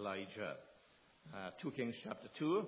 Elijah. 2 Kings chapter 2,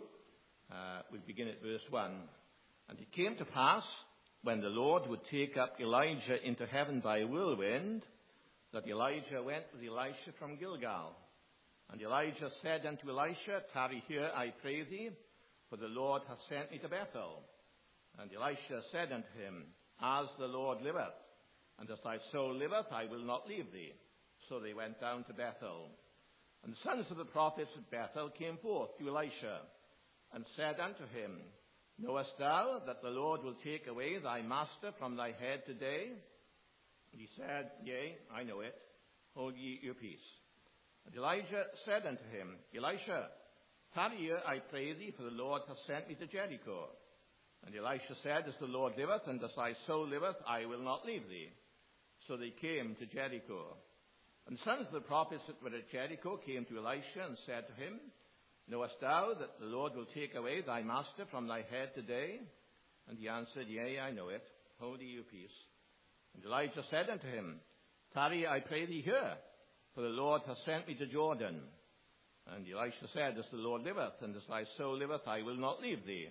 we'll begin at verse 1. And it came to pass, when the Lord would take up Elijah into heaven by a whirlwind, that Elijah went with Elisha from Gilgal. And Elijah said unto Elisha, Tarry here, I pray thee, for the Lord hath sent me to Bethel. And Elisha said unto him, As the Lord liveth, and as thy soul liveth, I will not leave thee. So they went down to Bethel. And the sons of the prophets at Bethel came forth to Elisha, and said unto him, Knowest thou that the Lord will take away thy master from thy head today? And he said, Yea, I know it. Hold ye your peace. And Elijah said unto him, Elisha, tarry here, I pray thee, for the Lord hath sent me to Jericho. And Elisha said, As the Lord liveth, and as thy soul liveth, I will not leave thee. So they came to Jericho. And the sons of the prophets that were at Jericho came to Elisha and said to him, Knowest thou that the Lord will take away thy master from thy head today? And he answered, Yea, I know it. Hold ye your peace. And Elijah said unto him, Tarry, I pray thee here, for the Lord hath sent me to Jordan. And Elisha said, As the Lord liveth, and as thy soul liveth, I will not leave thee.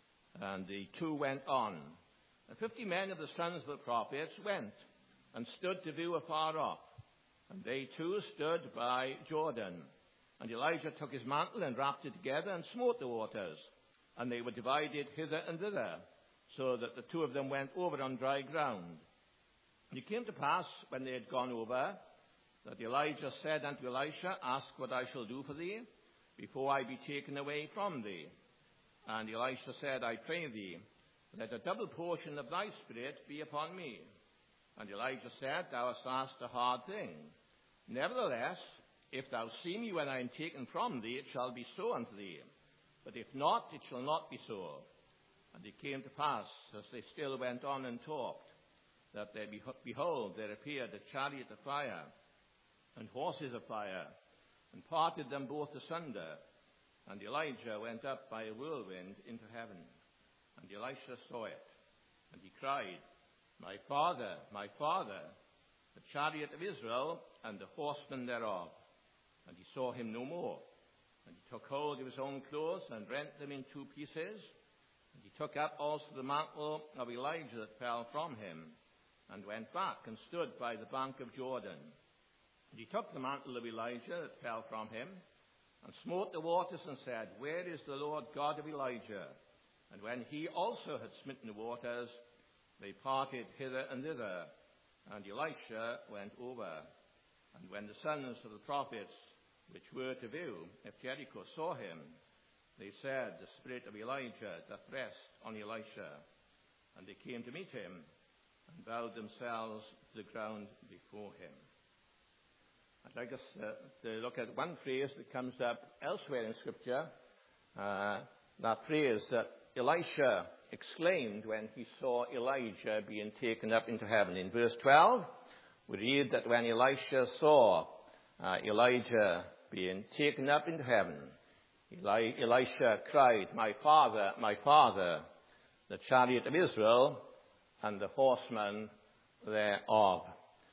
And the two went on. And 50 men of the sons of the prophets went, and stood to view afar off. And they too stood by Jordan. And Elijah took his mantle and wrapped it together and smote the waters. And they were divided hither and thither, so that the two of them went over on dry ground. And it came to pass, when they had gone over, that Elijah said unto Elisha, Ask what I shall do for thee, before I be taken away from thee. And Elisha said, I pray thee, let a double portion of thy spirit be upon me. And Elijah said, Thou hast asked a hard thing. Nevertheless, if thou see me when I am taken from thee, it shall be so unto thee. But if not, it shall not be so. And it came to pass, as they still went on and talked, that there, behold, there appeared a chariot of fire, and horses of fire, and parted them both asunder. And Elijah went up by a whirlwind into heaven. And Elisha saw it, and he cried, My father, the chariot of Israel, and the horsemen thereof. And he saw him no more. And he took hold of his own clothes, and rent them in two pieces. And he took up also the mantle of Elijah that fell from him, and went back, and stood by the bank of Jordan. And he took the mantle of Elijah that fell from him, and smote the waters, and said, Where is the Lord God of Elijah? And when he also had smitten the waters, they parted hither and thither, and Elisha went over. And when the sons of the prophets which were to view at Jericho saw him, they said, The spirit of Elijah doth rest on Elisha. And they came to meet him, and bowed themselves to the ground before him. I'd like us to look at one phrase that comes up elsewhere in Scripture, that phrase that Elisha exclaimed when he saw Elijah being taken up into heaven. In verse 12, we read that when Elisha saw Elijah being taken up into heaven, Elisha cried, My father, the chariot of Israel, and the horsemen thereof.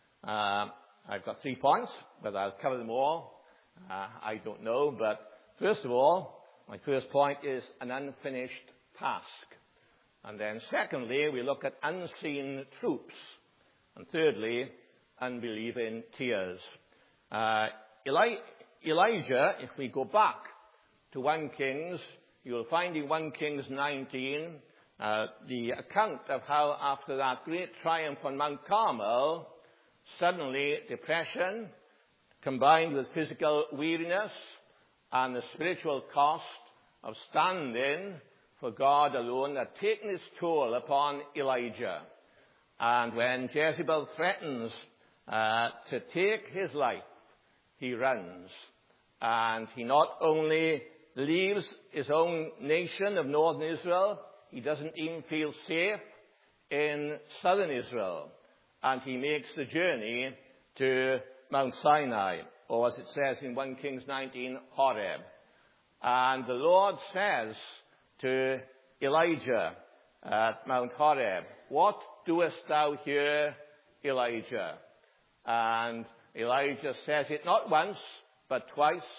I've got 3 points, but I'll cover them all. I don't know, but first of all, my first point is an unfinished task. And then secondly, we look at unseen troops. And thirdly, unbelieving tears. Elijah, if we go back to 1 Kings, you will find in 1 Kings 19, the account of how after that great triumph on Mount Carmel, suddenly depression, combined with physical weariness and the spiritual cost of standing for God alone, had taken its toll upon Elijah. And when Jezebel threatens to take his life, he runs. And he not only leaves his own nation of northern Israel, he doesn't even feel safe in southern Israel. And he makes the journey to Mount Sinai, or as it says in 1 Kings 19, Horeb. And the Lord says to Elijah at Mount Horeb, What doest thou here, Elijah? And Elijah says it not once, but twice.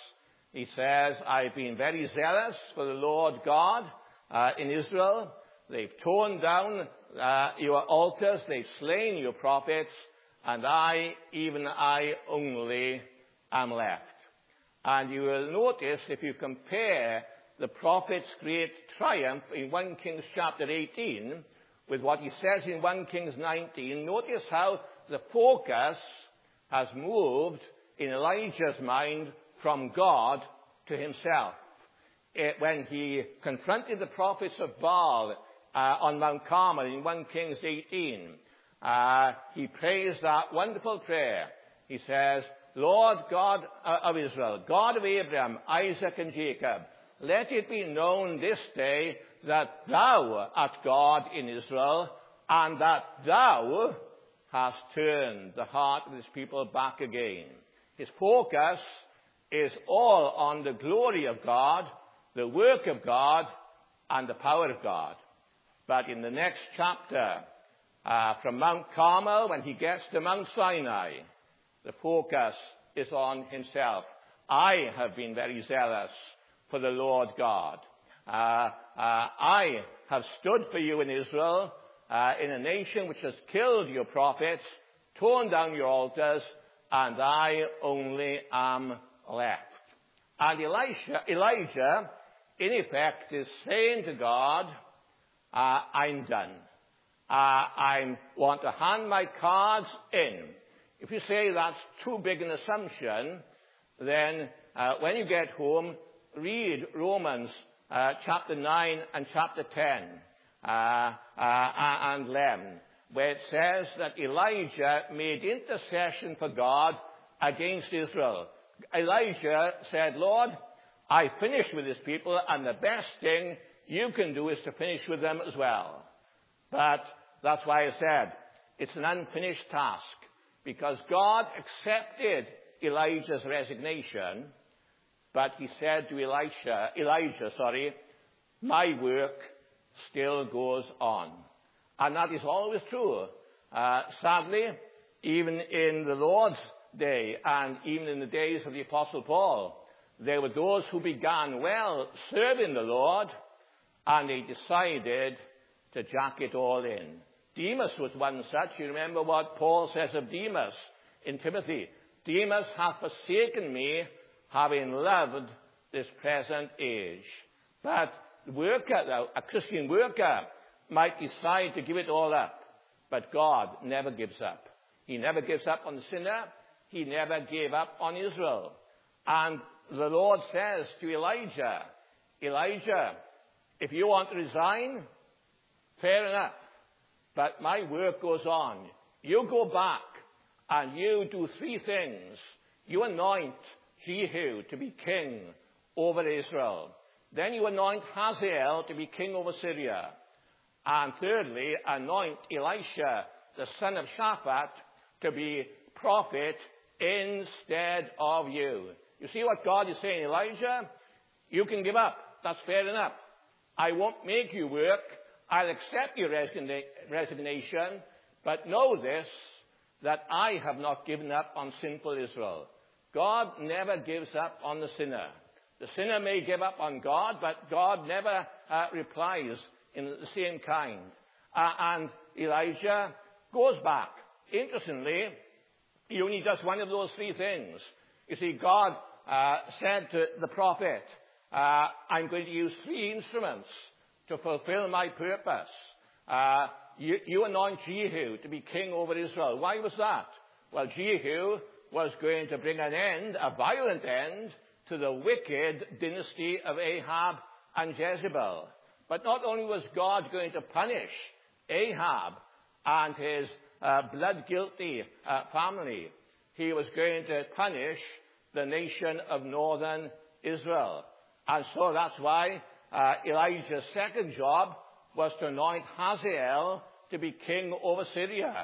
He says, I've been very zealous for the Lord God in Israel. They've torn down your altars. They've slain your prophets. And I, even I only, am left. And you will notice, if you compare the prophet's great triumph in 1 Kings chapter 18 with what he says in 1 Kings 19, notice how the focus has moved in Elijah's mind from God to himself. When he confronted the prophets of Baal on Mount Carmel in 1 Kings 18, he prays that wonderful prayer. He says, Lord God of Israel, God of Abraham, Isaac, and Jacob, let it be known this day that thou art God in Israel, and that thou hast turned the heart of this people back again. His focus is all on the glory of God, the work of God, and the power of God. But in the next chapter, from Mount Carmel, when he gets to Mount Sinai, the focus is on himself. I have been very zealous for the Lord God. I have stood for you in Israel, in a nation which has killed your prophets, torn down your altars, and I only am left. And Elijah, in effect, is saying to God, I'm done. I want to hand my cards in. If you say that's too big an assumption, then when you get home, read Romans chapter 9 and chapter 10 and 11, where it says that Elijah made intercession for God against Israel. Elijah said, Lord, I finished with this people, and the best thing you can do is to finish with them as well. But that's why I said it's an unfinished task, because God accepted Elijah's resignation, but he said to Elijah, my work still goes on. And that is always true. Sadly, even in the Lord's day, and even in the days of the Apostle Paul, there were those who began well serving the Lord, and they decided to jack it all in. Demas was one such. You remember what Paul says of Demas in Timothy. Demas hath forsaken me, having loved this present age. But a Christian worker might decide to give it all up. But God never gives up. He never gives up on the sinner. He never gave up on Israel. And the Lord says to Elijah, if you want to resign, fair enough. But my work goes on. You go back and you do three things. You anoint Jehu to be king over Israel. Then you anoint Hazael to be king over Syria. And thirdly, anoint Elisha, the son of Shaphat, to be prophet instead of you. You see what God is saying, Elijah? You can give up. That's fair enough. I won't make you work. I'll accept your resignation. But know this, that I have not given up on sinful Israel. God never gives up on the sinner. The sinner may give up on God, but God never replies in the same kind. And Elijah goes back. Interestingly, he only does one of those three things. You see, God said to the prophet, I'm going to use three instruments to fulfill my purpose. You anoint Jehu to be king over Israel. Why was that? Well, Jehu was going to bring an end, a violent end, to the wicked dynasty of Ahab and Jezebel. But not only was God going to punish Ahab and his blood-guilty family, he was going to punish the nation of northern Israel. And so that's why Elijah's second job was to anoint Hazael to be king over Syria.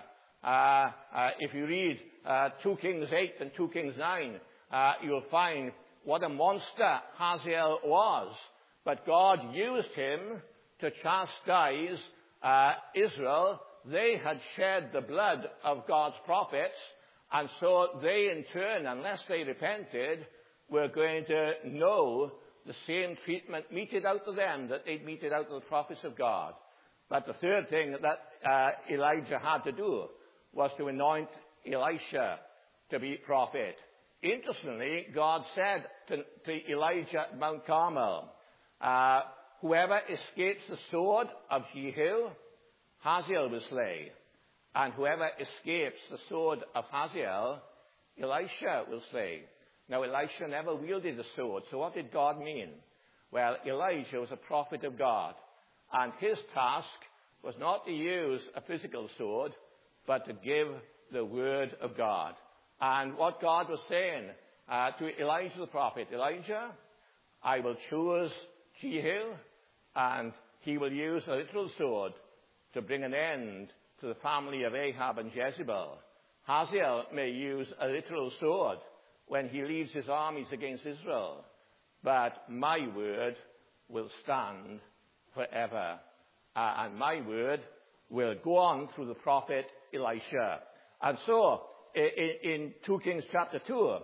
If you read 2 Kings 8 and 2 Kings 9, you'll find what a monster Hazael was. But God used him to chastise Israel. They had shed the blood of God's prophets, and so they in turn, unless they repented, were going to know the same treatment meted out to them that they'd meted out to the prophets of God. But the third thing that Elijah had to do was to anoint Elisha to be prophet. Interestingly, God said to Elijah at Mount Carmel, whoever escapes the sword of Jehu, Hazael will slay. And whoever escapes the sword of Hazael, Elisha will slay. Now, Elisha never wielded a sword, so what did God mean? Well, Elijah was a prophet of God, and his task was not to use a physical sword, but to give the word of God. And what God was saying to Elijah the prophet, Elijah, I will choose Jehu, and he will use a literal sword to bring an end to the family of Ahab and Jezebel. Hazael may use a literal sword when he leads his armies against Israel, but my word will stand forever. And my word will go on through the prophet Elisha. And so, in 2 Kings chapter 2,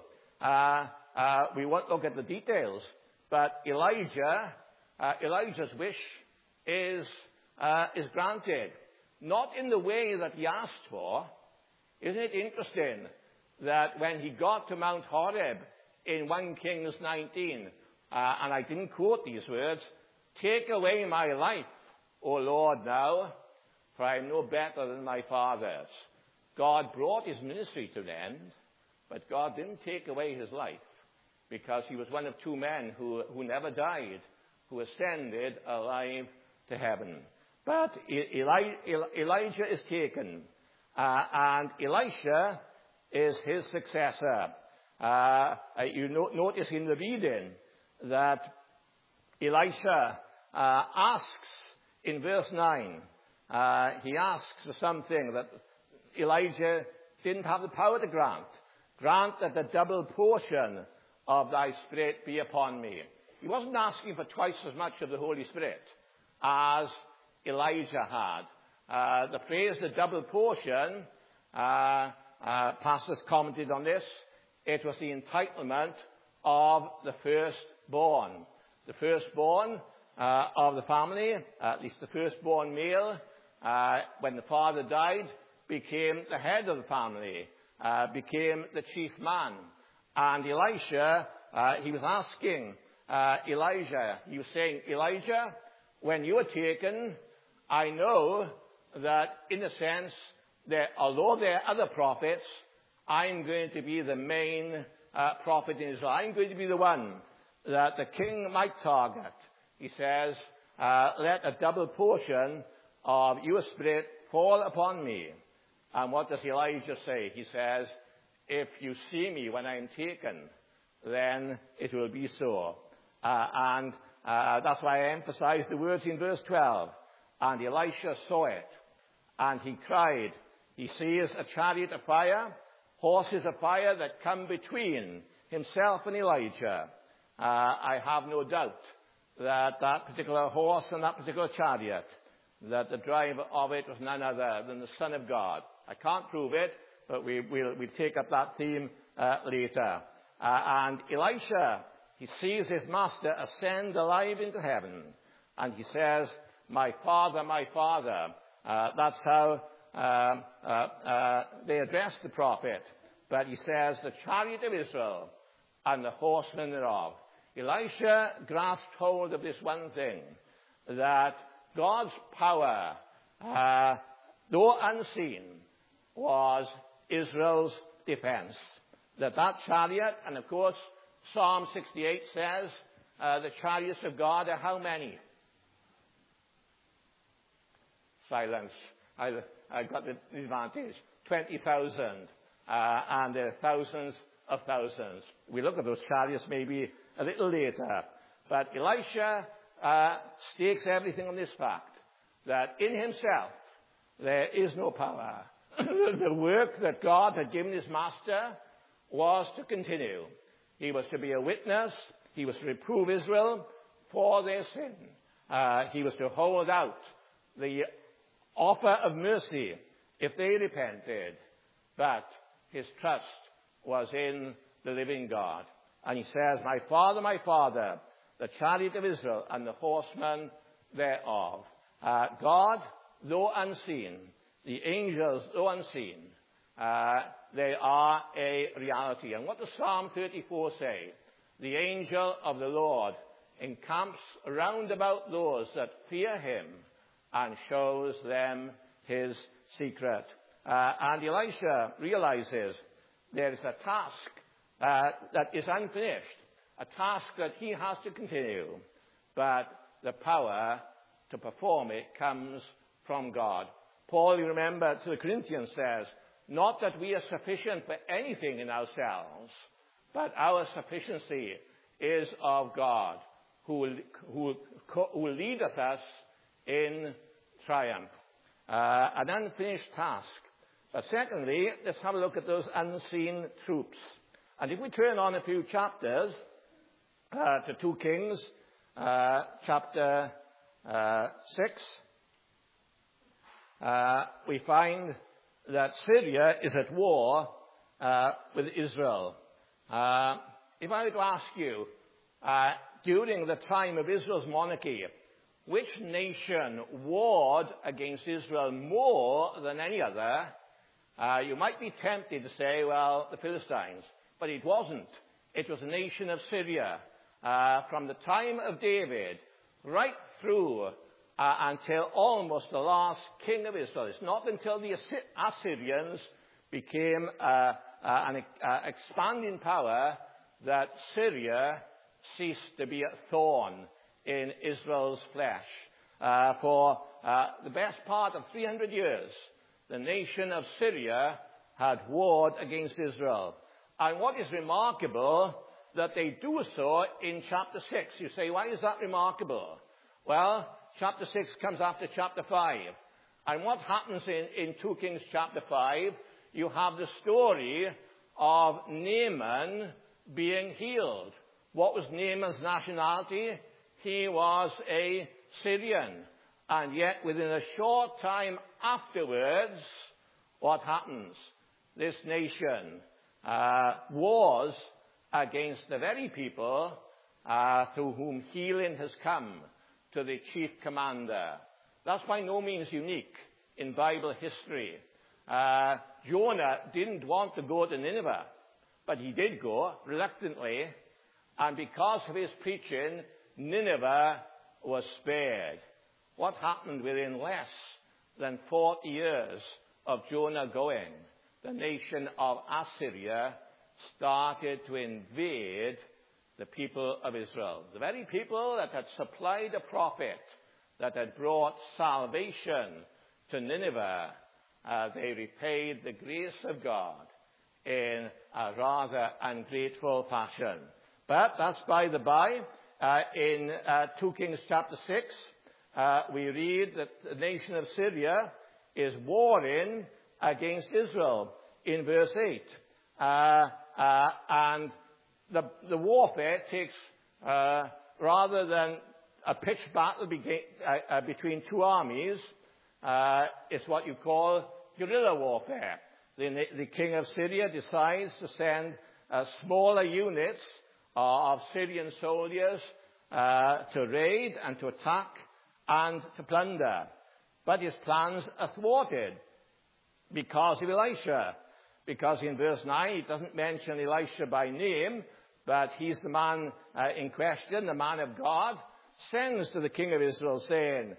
we won't look at the details, but Elijah's wish is granted. Not in the way that he asked for. Isn't it interesting that when he got to Mount Horeb in 1 Kings 19, and I didn't quote these words, take away my life, O Lord, now, for I am no better than my fathers. God brought his ministry to an end, but God didn't take away his life, because he was one of two men who never died, who ascended alive to heaven. But Elijah is taken, and Elisha is his successor. You notice in the reading that Elisha asks in verse 9, he asks for something that Elijah didn't have the power to grant. Grant that the double portion of thy Spirit be upon me. He wasn't asking for twice as much of the Holy Spirit as Elijah had. The phrase, the double portion, pastors commented on this. It was the entitlement of the firstborn. The firstborn of the family, at least the firstborn male, when the father died, became the head of the family, became the chief man. And Elisha, he was asking Elijah, he was saying, Elijah, when you are taken, I know that in a sense, although there are other prophets, I'm going to be the main prophet in Israel. I'm going to be the one that the king might target. He says, let a double portion of your Spirit fall upon me. And what does Elijah say? He says, if you see me when I'm taken, then it will be so. And that's why I emphasize the words in verse 12. And Elisha saw it, and he cried. He sees a chariot of fire, horses of fire that come between himself and Elijah. I have no doubt that that particular horse and that particular chariot, that the driver of it was none other than the Son of God. I can't prove it, but we'll take up that theme later. And Elisha, he sees his master ascend alive into heaven, and he says, my father, my father. That's how they address the prophet. But he says, the chariot of Israel and the horsemen thereof. Elisha grasped hold of this one thing, that God's power, though unseen, was Israel's defense. That chariot, and of course, Psalm 68 says, the chariots of God are how many? Silence. I got the advantage. 20,000. And there are thousands of thousands. We look at those chariots maybe a little later. But Elisha stakes everything on this fact, that in himself there is no power. The work that God had given his master was to continue. He was to be a witness. He was to reprove Israel for their sin. He was to hold out the offer of mercy if they repented. But his trust was in the living God. And he says, my Father, the chariot of Israel and the horsemen thereof. God, though unseen, the angels, though unseen, they are a reality. And what does Psalm 34 say? The angel of the Lord encamps round about those that fear him and shows them his secret. And Elisha realizes there is a task that is unfinished, a task that he has to continue, but the power to perform it comes from God. Paul, you remember, to the Corinthians says, not that we are sufficient for anything in ourselves, but our sufficiency is of God, who leadeth us in triumph. An unfinished task. But secondly, let's have a look at those unseen troops. And if we turn on a few chapters to 2 Kings, chapter 6, we find that Syria is at war with Israel. If I were to ask you, during the time of Israel's monarchy, which nation warred against Israel more than any other, you might be tempted to say, well, the Philistines. But it wasn't. It was the nation of Syria. From the time of David right through until almost the last king of Israel. It's not until the Assyrians became an expanding power that Syria ceased to be a thorn in Israel's flesh. For the best part of 300 years, the nation of Syria had warred against Israel. And what is remarkable, that they do so in chapter 6. You say, why is that remarkable? Well, chapter 6 comes after chapter 5. And what happens in 2 Kings chapter 5? You have the story of Naaman being healed. What was Naaman's nationality? He was a Syrian. And yet, within a short time afterwards, what happens? This nation wars against the very people through whom healing has come to the chief commander. That's by no means unique in Bible history. Jonah didn't want to go to Nineveh, but he did go reluctantly. And because of his preaching, Nineveh was spared. What happened within less than 40 years of Jonah going? The nation of Assyria started to invade the people of Israel. The very people that had supplied a prophet, that had brought salvation to Nineveh, they repaid the grace of God in a rather ungrateful fashion. But that's by the by. In 2 Kings chapter 6, we read that the nation of Syria is warring against Israel in verse 8. And the warfare takes, rather than a pitched battle between two armies, it's what you call guerrilla warfare. The king of Syria decides to send smaller units of Syrian soldiers to raid and to attack and to plunder. But his plans are thwarted because of Elisha. Because in verse 9, it doesn't mention Elisha by name, but he's the man in question, the man of God, sends to the king of Israel saying,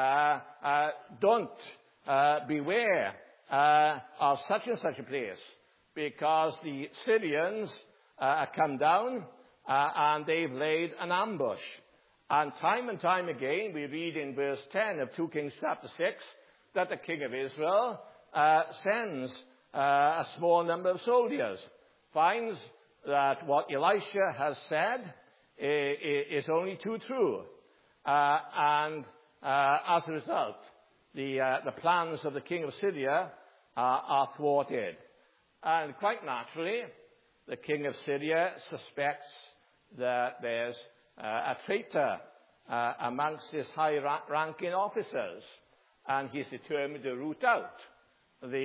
beware of such and such a place, because the Syrians come down and they've laid an ambush. And time again, we read in verse 10 of 2 Kings chapter 6 that the king of Israel sends a small number of soldiers, finds that what Elisha has said is only too true. And as a result, the plans of the king of Syria are thwarted. And quite naturally, the king of Syria suspects that there's a traitor amongst his high-ranking officers, and he's determined to root out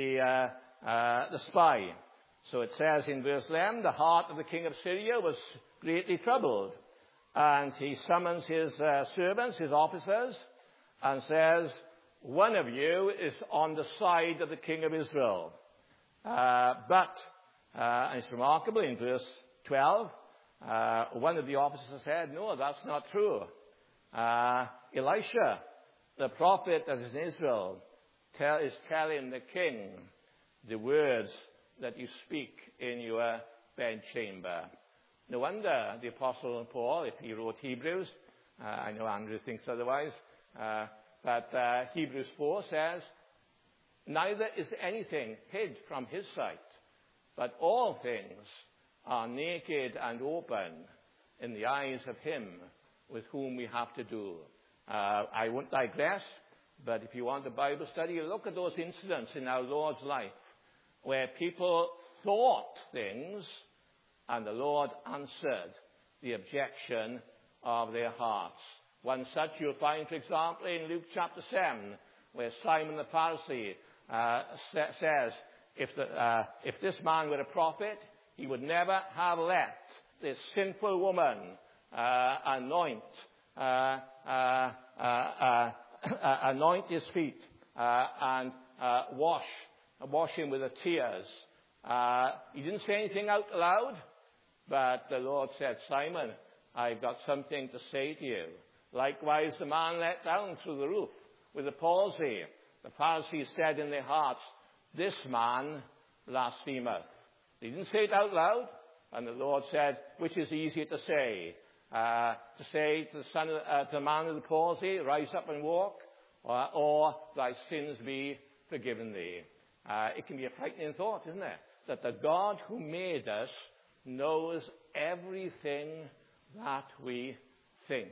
the spy. So it says in verse 11, the heart of the king of Syria was greatly troubled. And he summons his servants, his officers, and says, one of you is on the side of the king of Israel. And it's remarkable, in verse 12, one of the officers said, no, that's not true. Elisha, the prophet that is in Israel, is telling the king the words that you speak in your bedchamber. No wonder the Apostle Paul, if he wrote Hebrews, I know Andrew thinks otherwise, but Hebrews 4 says, neither is anything hid from his sight, but all things are naked and open in the eyes of him with whom we have to do. I won't digress, but if you want a Bible study, look at those incidents in our Lord's life where people thought things and the Lord answered the objection of their hearts. One such you'll find, for example, in Luke chapter 7, where Simon the Pharisee says, if this man were a prophet, he would never have let this sinful woman anoint his feet and wash him with her tears. He didn't say anything out loud, but the Lord said, Simon, I've got something to say to you. Likewise, the man let down through the roof with a palsy. The Pharisees said in their hearts, this man blasphemeth. They didn't say it out loud, and the Lord said, which is easier to say? To say to the man with the palsy, rise up and walk, or thy sins be forgiven thee. It can be a frightening thought, isn't it? That the God who made us knows everything that we think.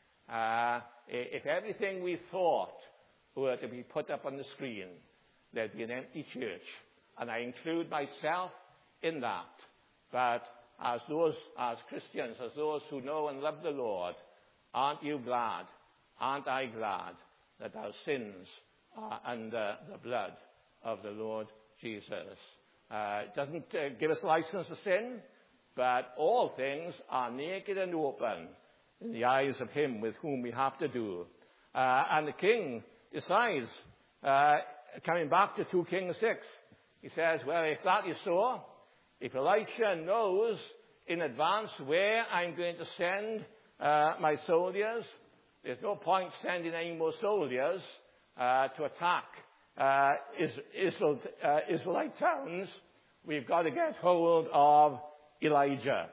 If everything we thought were to be put up on the screen, there'd be an empty church. And I include myself in that. But as Christians, as those who know and love the Lord, aren't you glad? Aren't I glad that our sins are under the blood of the Lord Jesus? It doesn't give us license to sin, but all things are naked and open in the eyes of him with whom we have to do. And the king decides, coming back to 2 Kings 6, he says, well, if that is so, if Elisha knows in advance where I'm going to send my soldiers, there's no point sending any more soldiers to attack Israelite towns. We've got to get hold of Elisha.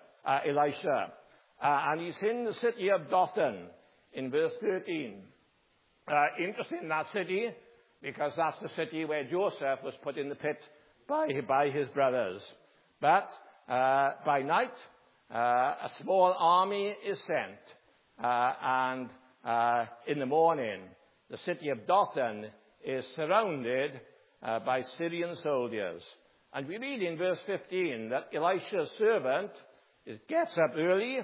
And he's in the city of Dothan in verse 13. Interesting in that city, because that's the city where Joseph was put in the pit by his brothers. But by night, a small army is sent. And in the morning, the city of Dothan is surrounded by Syrian soldiers. And we read in verse 15 that Elisha's servant gets up early,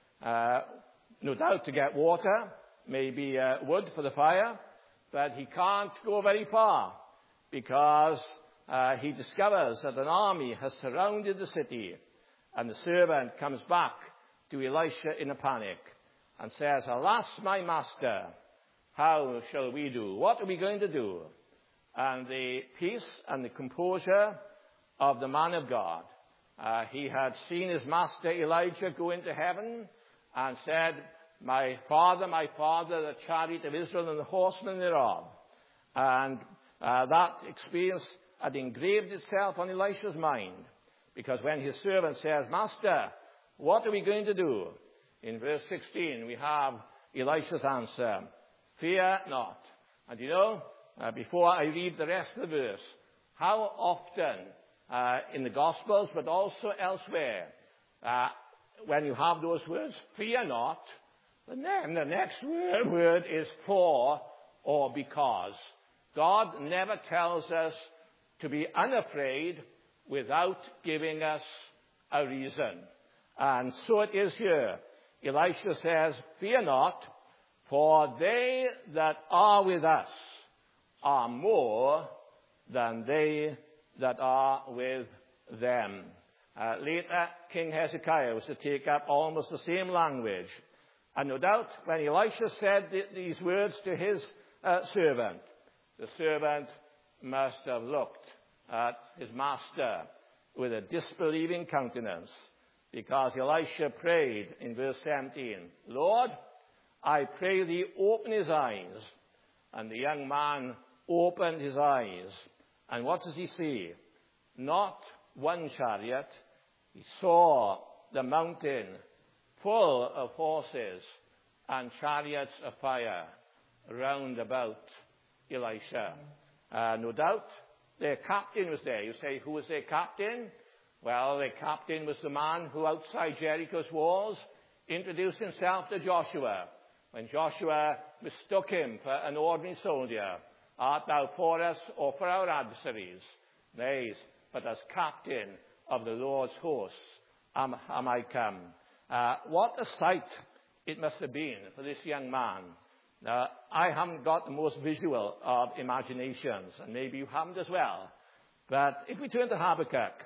no doubt to get water, maybe wood for the fire, but he can't go very far because he discovers that an army has surrounded the city, and the servant comes back to Elisha in a panic and says, alas, my master, how shall we do? What are we going to do? And the peace and the composure of the man of God, he had seen his master Elijah go into heaven and said, my father, the chariot of Israel and the horsemen thereof. And that experience had engraved itself on Elisha's mind, because when his servant says, Master, what are we going to do? In verse 16, we have Elisha's answer, fear not. And you know, before I read the rest of the verse, how often in the Gospels, but also elsewhere, when you have those words, fear not, and then the next word is for or because. God never tells us to be unafraid without giving us a reason. And so it is here. Elisha says, fear not, for they that are with us are more than they that are with them. Later, King Hezekiah was to take up almost the same language. And no doubt, when Elisha said these words to his servant, the servant must have looked at his master with a disbelieving countenance, because Elisha prayed in verse 17, Lord, I pray thee, open his eyes. And the young man opened his eyes. And what does he see? Not one chariot. He saw the mountain full of horses and chariots of fire round about Elisha. No doubt their captain was there. You say, who was their captain? Well, their captain was the man who outside Jericho's walls introduced himself to Joshua. When Joshua mistook him for an ordinary soldier, art thou for us or for our adversaries? Nay, but as captain of the Lord's hosts am I come. What a sight it must have been for this young man. I haven't got the most visual of imaginations, and maybe you haven't as well. But if we turn to Habakkuk,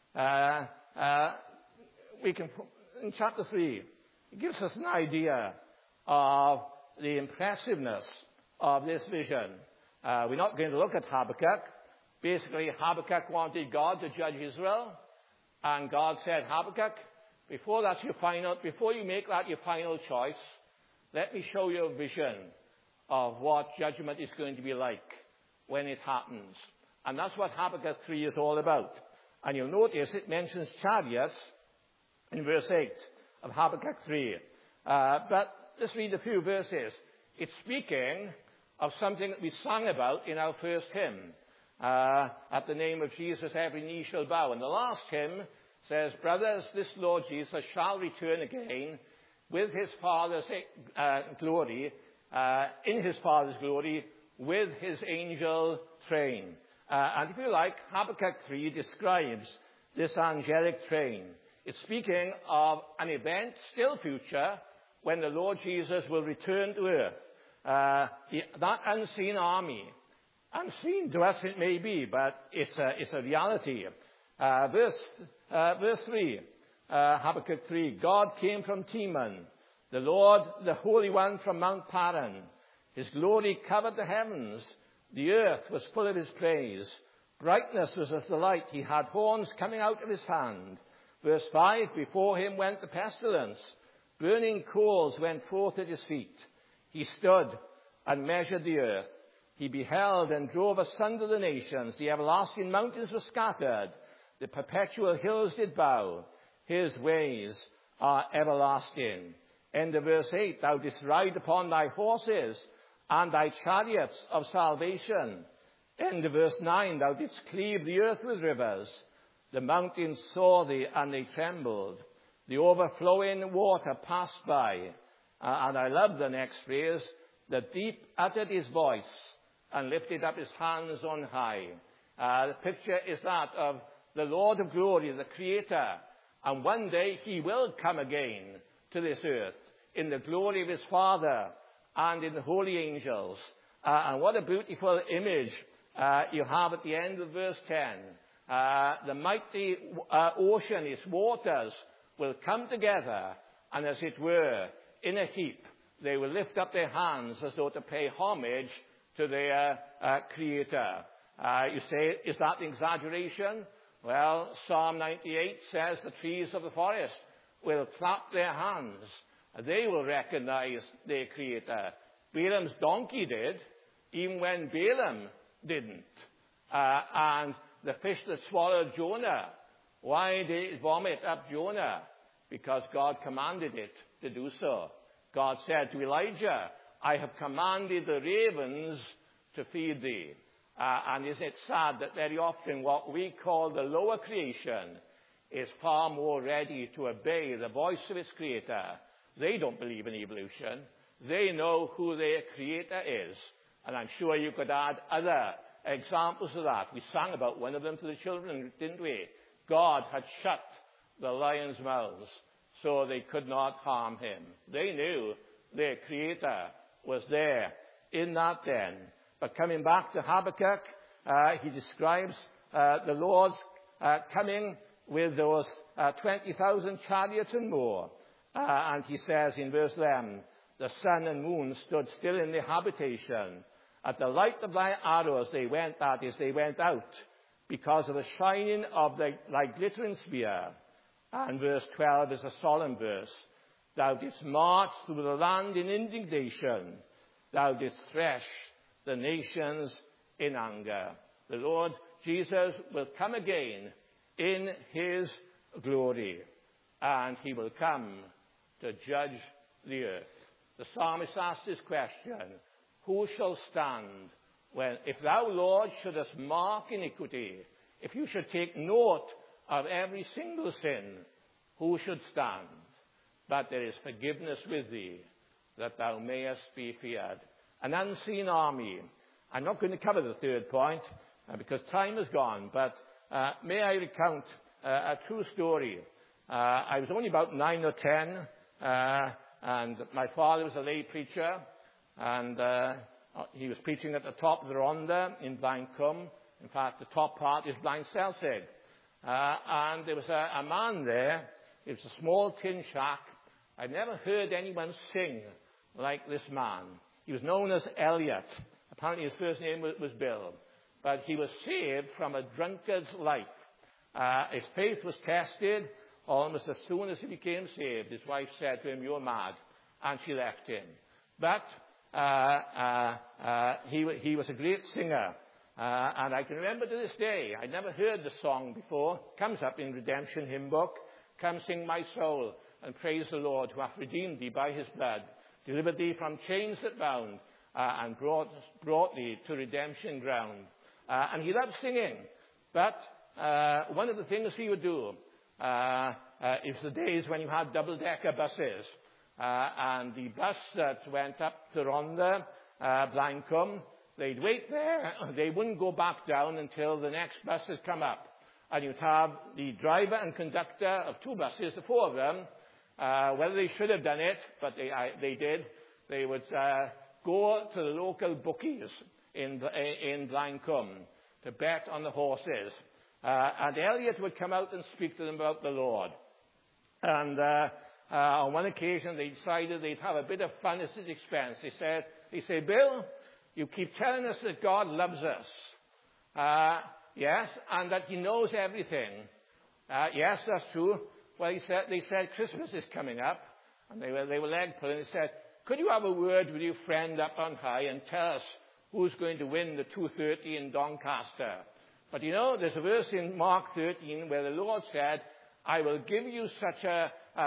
we can, in chapter 3, it gives us an idea of the impressiveness of this vision. We're not going to look at Habakkuk. Basically, Habakkuk wanted God to judge Israel, and God said, Habakkuk, before you make that your final choice, let me show you a vision of what judgment is going to be like when it happens. And that's what Habakkuk 3 is all about. And you'll notice it mentions chariots in verse 8 of Habakkuk 3. But let's read a few verses. It's speaking of something that we sang about in our first hymn. At the name of Jesus, every knee shall bow. And the last hymn says, brothers, this Lord Jesus shall return again with his Father's glory, in his Father's glory, with his angel train. And if you like, Habakkuk 3 describes this angelic train. It's speaking of an event, still future, when the Lord Jesus will return to earth. That unseen army, unseen to us it may be, but it's a reality. Verse 3, Habakkuk 3, God came from Teman, the Lord, the Holy One from Mount Paran. His glory covered the heavens. The earth was full of his praise. Brightness was as the light. He had horns coming out of his hand. Verse 5, before him went the pestilence. Burning coals went forth at his feet. He stood and measured the earth. He beheld and drove asunder the nations. The everlasting mountains were scattered. The perpetual hills did bow. His ways are everlasting. End of verse 8. Thou didst ride upon thy horses and thy chariots of salvation. End of verse 9. Thou didst cleave the earth with rivers. The mountains saw thee and they trembled. The overflowing water passed by. And I love the next phrase. The deep uttered his voice and lifted up his hands on high. The picture is that of the Lord of glory, the Creator. And one day he will come again to this earth in the glory of his Father and in the holy angels. And what a beautiful image you have at the end of verse 10. The mighty ocean, its waters, will come together, and as it were, in a heap, they will lift up their hands as though to pay homage to their Creator. You say, is that an exaggeration? Well, Psalm 98 says the trees of the forest will clap their hands. They will recognize their Creator. Balaam's donkey did, even when Balaam didn't. And the fish that swallowed Jonah, why did it vomit up Jonah? Because God commanded it to do so. God said to Elijah, I have commanded the ravens to feed thee. And isn't it sad that very often what we call the lower creation is far more ready to obey the voice of its Creator. They don't believe in evolution. They know who their Creator is. And I'm sure you could add other examples of that. We sang about one of them to the children, didn't we? God had shut the lions' mouths so they could not harm him. They knew their Creator was there in that den. But coming back to Habakkuk, he describes the Lord's coming with those 20,000 chariots and more. And he says in verse 11, the sun and moon stood still in their habitation. At the light of thy arrows they went, that is, they went out, because of the shining of thy glittering spear. And verse 12 is a solemn verse. Thou didst march through the land in indignation. Thou didst thresh the nations in anger. The Lord Jesus will come again in his glory, and he will come to judge the earth. The psalmist asked this question, who shall stand when, if thou, Lord, shouldest mark iniquity, if you should take note of every single sin, who should stand? But there is forgiveness with thee, that thou mayest be feared. An unseen army. I'm not going to cover the third point, because time is gone, but may I recount a true story. I was only about 9 or 10, and my father was a lay preacher, and he was preaching at the top of the Rhondda in Blaencwm. In fact, the top part is Blaencelcig. And there was a man there. It was a small tin shack. I've never heard anyone sing like this man. He was known as Elliot. Apparently his first name was Bill. But he was saved from a drunkard's life. His faith was tested almost as soon as he became saved. His wife said to him, "You're mad," and she left him. But he was a great singer. And I can remember to this day, I'd never heard the song before. Comes up in Redemption hymn book. Come sing my soul and praise the Lord who hath redeemed thee by his blood, delivered thee from chains that bound, and brought thee to redemption ground. And he loved singing. But one of the things he would do is the days when you had double-decker buses. And the bus that went up to Rhondda, Blaencwm, they'd wait there. They wouldn't go back down until the next bus had come up. And you'd have the driver and conductor of two buses, the four of them, whether they should have done it, but they did. They would go to the local bookies in Blaencwm to bet on the horses. And Elliot would come out and speak to them about the Lord. And on one occasion, they decided they'd have a bit of fun at his expense. They said, "Bill, you keep telling us that God loves us. Yes, and that he knows everything. Yes, that's true. Well, they said Christmas is coming up, and they were leg pulling. They said, could you have a word with your friend up on high and tell us who's going to win the 2:30 in Doncaster? But you know, there's a verse in Mark 13 where the Lord said, I will give you such a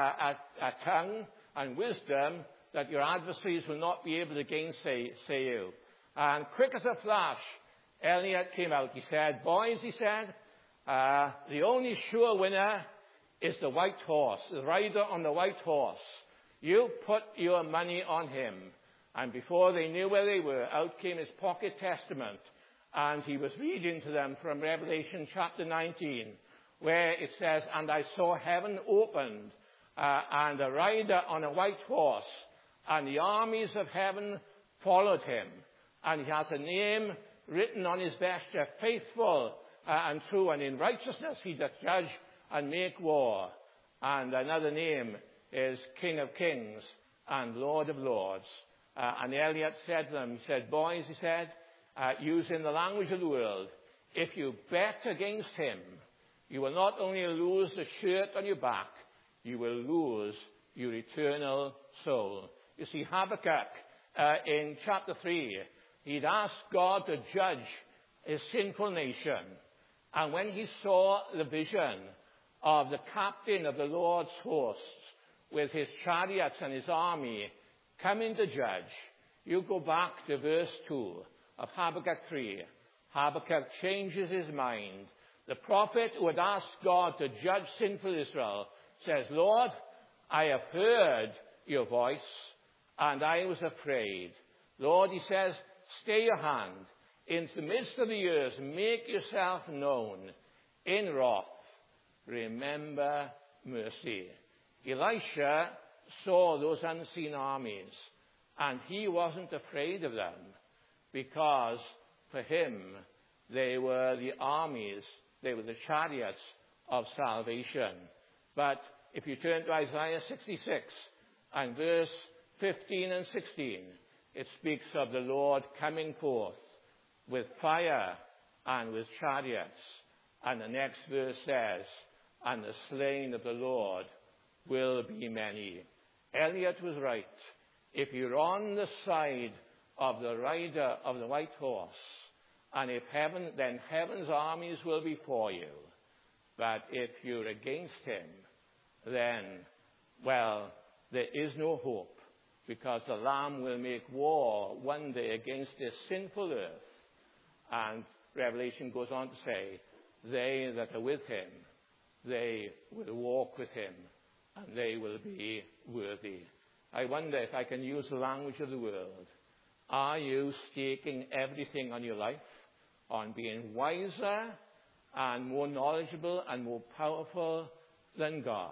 tongue and wisdom that your adversaries will not be able to gainsay you." And quick as a flash, Elliot came out. He said, "Boys," he said, "the only sure winner is the white horse, the rider on the white horse. You put your money on him." And before they knew where they were, out came his pocket testament. And he was reading to them from Revelation chapter 19, where it says, "And I saw heaven opened, and a rider on a white horse, and the armies of heaven followed him. And he has a name written on his vesture, faithful and true, and in righteousness he doth judge and make war. And another name is King of Kings and Lord of Lords." And Elliot said to them, he said, "Boys," he said, using the language of the world, "if you bet against him, you will not only lose the shirt on your back, you will lose your eternal soul." You see, Habakkuk, in chapter 3, he'd asked God to judge his sinful nation. And when he saw the vision of the captain of the Lord's hosts with his chariots and his army coming to judge, you go back to verse 2 of Habakkuk 3. Habakkuk changes his mind. The prophet who had asked God to judge sinful Israel says, "Lord, I have heard your voice, and I was afraid." Lord, he says, "Stay your hand. In the midst of the years, make yourself known. In wrath, remember mercy." Elisha saw those unseen armies, and he wasn't afraid of them, because for him, they were the armies, they were the chariots of salvation. But if you turn to Isaiah 66 and verse 15 and 16, it speaks of the Lord coming forth with fire and with chariots. And the next verse says, and the slain of the Lord will be many. Eliot was right. If you're on the side of the rider of the white horse, and if heaven, then heaven's armies will be for you. But if you're against him, then, well, there is no hope, because the Lamb will make war one day against this sinful earth. And Revelation goes on to say, they that are with him, they will walk with him, and they will be worthy. I wonder if I can use the language of the world. Are you staking everything on your life on being wiser and more knowledgeable and more powerful than God?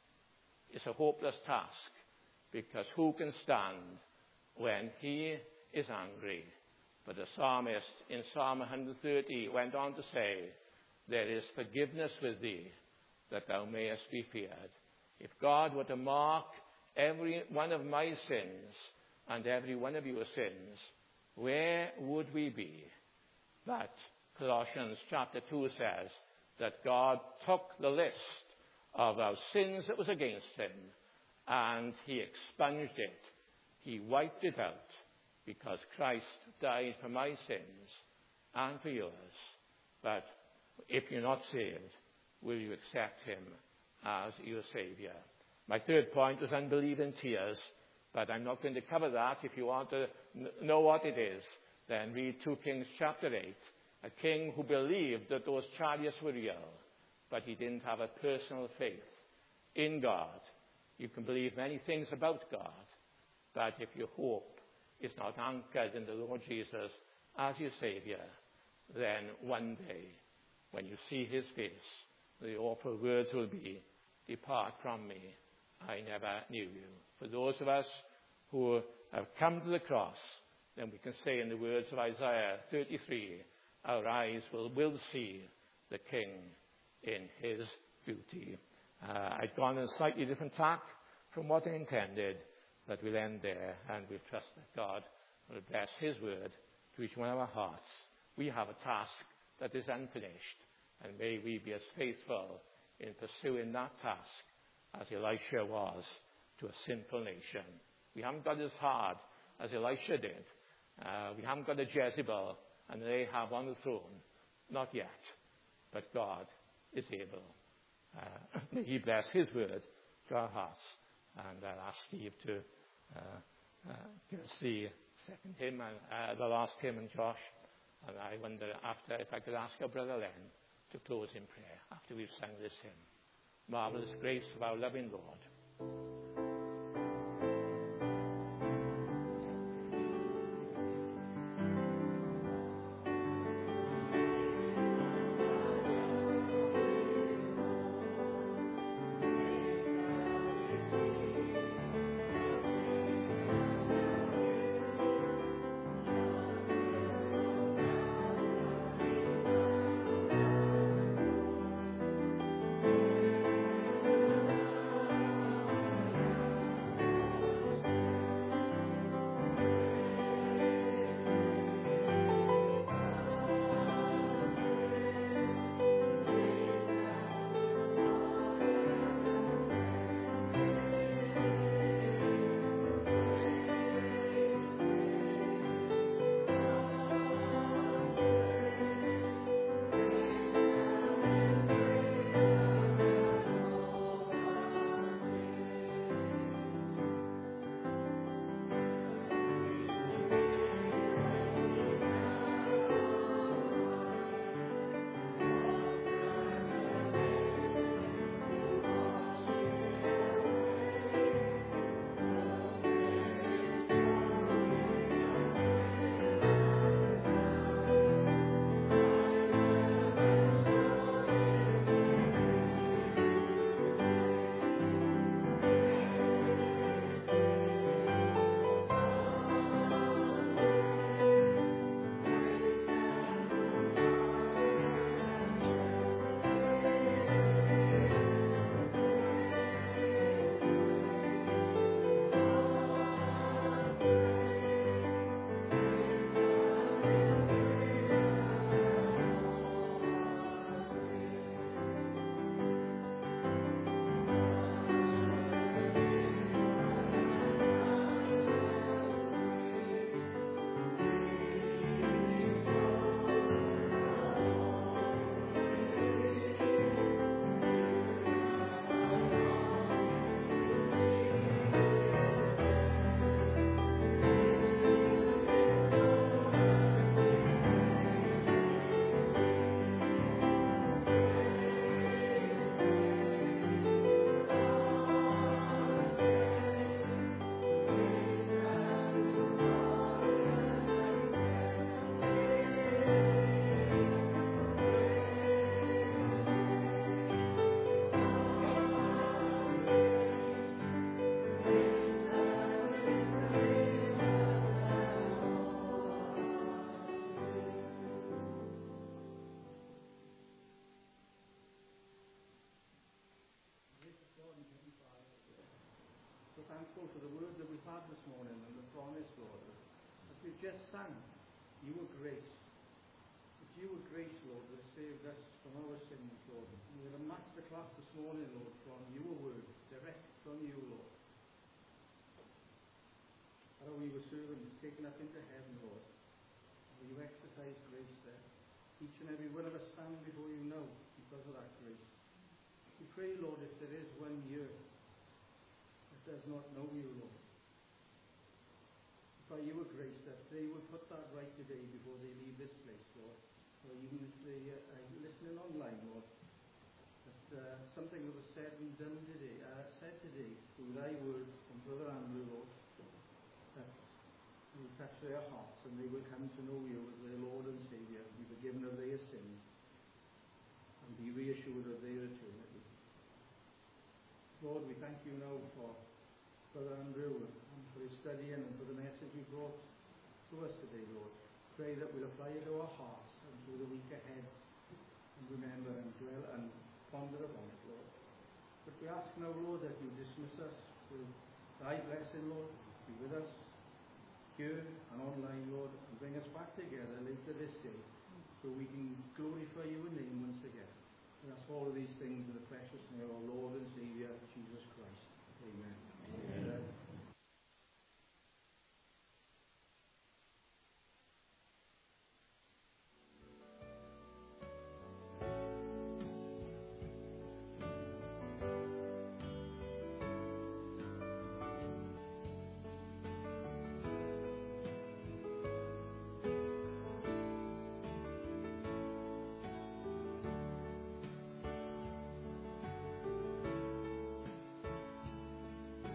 It's a hopeless task, because who can stand when he is angry? But the psalmist in Psalm 130 went on to say, there is forgiveness with thee, that thou mayest be feared. If God were to mark every one of my sins and every one of your sins, where would we be? But Colossians chapter 2 says that God took the list of our sins that was against him, and he expunged it. He wiped it out, because Christ died for my sins and for yours. But if you're not saved, will you accept him as your Savior? My third point is unbelief in tears, but I'm not going to cover that. If you want to know what it is, then read 2 Kings chapter 8. A king who believed that those chariots were real, but he didn't have a personal faith in God. You can believe many things about God, but if your hope is not anchored in the Lord Jesus as your Savior, then one day, when you see his face, the awful words will be, depart from me, I never knew you. For those of us who have come to the cross, then we can say in the words of Isaiah 33, our eyes will see the King in his beauty. I've gone in a slightly different tack from what I intended, but we'll end there, and we'll trust that God will bless his word to each one of our hearts. We have a task that is unfinished, and may we be as faithful in pursuing that task as Elisha was to a sinful nation. We haven't got as hard as Elisha did. We haven't got a Jezebel and Ahab on the throne. Not yet. But God is able. May he bless his word to our hearts. And I'll ask Steve to give us the second hymn, the last hymn, and Josh. And I wonder if I could ask our brother Len to close in prayer after we've sung this hymn. Marvelous grace of our loving Lord. So thankful for the word that we've had this morning and the promise, Lord, that we've just sung. You were grace. It's you were grace, Lord, that saved us from our sins, Lord. We had a masterclass this morning, Lord, from your word, direct from you, Lord. How we were servants taken up into heaven, Lord. You exercise grace there. Each and every one of us stand before you now because of that grace. We pray, Lord, if there is one here that does not know you, Lord, by your grace, that they would put that right today before they leave this place, Lord. Or even if they are listening online, Lord, that something that was said and done today, through thy word from Brother Andrew, Lord, that will touch their hearts and they will come to know you as their Lord and Saviour, be forgiven of their sins, and be reassured of their eternity. Lord, we thank you now for Brother Andrew and for his studying and for the message he brought to us today, Lord. Pray that we'll apply it to our hearts and through the week ahead and remember and dwell and ponder upon it, Lord. But we ask now, Lord, that you dismiss us with thy blessing, Lord. Be with us here and online, Lord, and bring us back together later this day so we can glorify your name once again. And ask all of these things in the precious name of our Lord and Saviour, Jesus Christ. Amen. Amen.